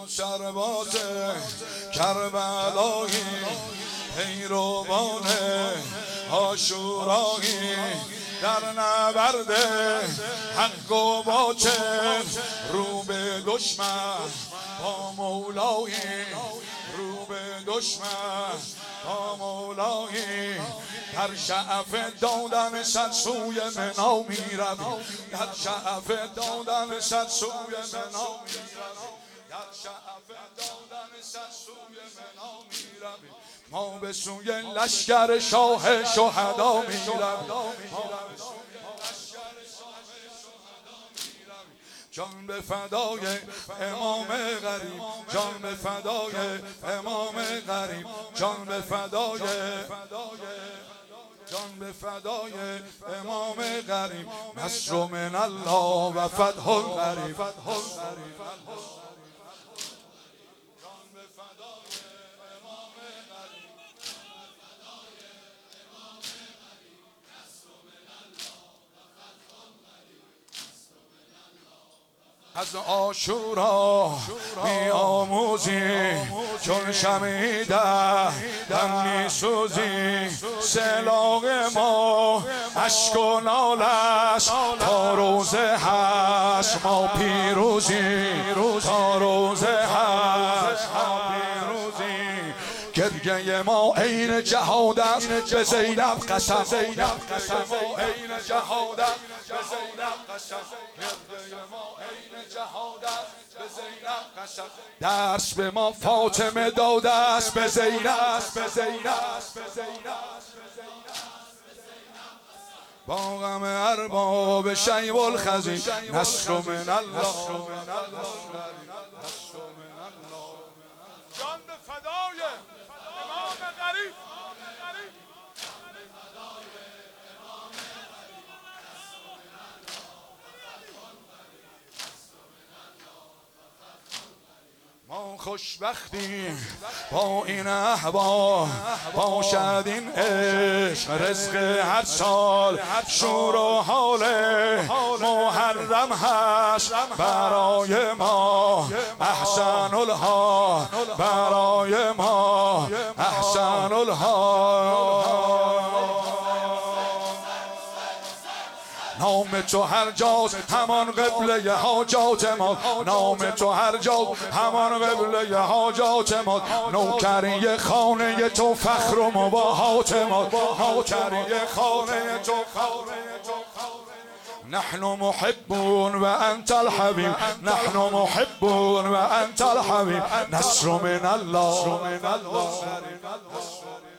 سرباز کربلایی پیروان عاشورایی در نبرد حق و باطل رو به دشمن با مولایی رو به دشمن با مولایی در شعف دادن صد سوی منا می‌رویم در شعف دادن صد سوی منا می‌رویم در شعف دادن صد سوی منا می‌رویم ما به سوی لشکر شاه شهدا می‌رویم جان به فدای امام غریب جان به فدای امام غریب جان به فدای جان به فدای امام غریب نصر من الله و فتح قریب از عاشورا می آموزی چون شمع دم می سوزی سلاغ ما اشک و نالش تا روز حشر ما پیروزی تا روز حشر ما پیروزی گریه ما عین جهاد است به زینب قسم عین جهاد است به زینب قسم گریه ما عین جهاد است به زینب قسم درس به ما فاطمه داده است به زینب به زینب با غم ارباب شیب الخزی نصر من الله جان به فدای امام غریب ما خوشبختیم با این احوال باشد این عشق رزق هر سال شور و حال محرم هست برای ما احسن الحال برای ما احسن الحال نام تو هر جاست همان قبله حاجات ما نام تو هر جاست همان قبله حاجات ما نوکری خانه تو فخر و مباهات ما نوکری خانه تو نحن محبون و انت الحبیب نحن محبون و انت الحبیب نصر من الله